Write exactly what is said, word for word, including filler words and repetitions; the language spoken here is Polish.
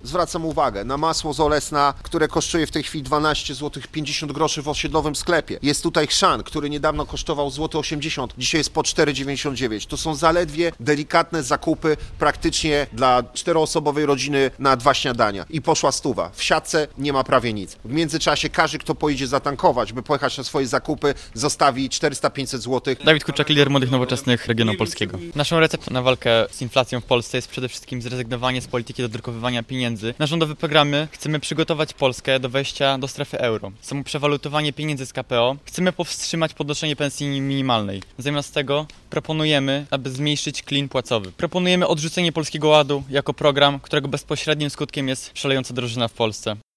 zwracam uwagę na masło z Olesna, które kosztuje w tej chwili dwanaście złotych pięćdziesiąt groszy w osiedlowym sklepie. Jest tutaj chrzan, który niedawno kosztował złoty osiemdziesiąt, dzisiaj jest po cztery dziewięćdziesiąt dziewięć. To są zaledwie delikatne zakupy praktycznie dla czteroosobowej rodziny na dwa śniadania. I poszła stuwa. W siatce nie ma prawie nic. W międzyczasie każdy, kto pojedzie zatankować, by pojechać na swoje zakupy, zostawi czterysta pięćset złotych. Dawid Kurczak, lider Młodych Nowoczesnych Regionu Opolskiego. Naszą receptą na walkę z inflacją w Polsce jest przede wszystkim zrezygnowanie z polityki dodrukowywania pieniędzy. Na rządowe programy chcemy przygotować Polskę do wejścia do strefy euro. Samo przewalutowanie pieniędzy z K P O. Chcemy powstrzymać podnoszenie pensji minimalnej. Zamiast tego proponujemy, aby zmniejszyć klin płacowy. Proponujemy odrzucenie Polskiego Ładu jako program, którego bezpośrednim skutkiem jest szalejąca drożyzna w Polsce.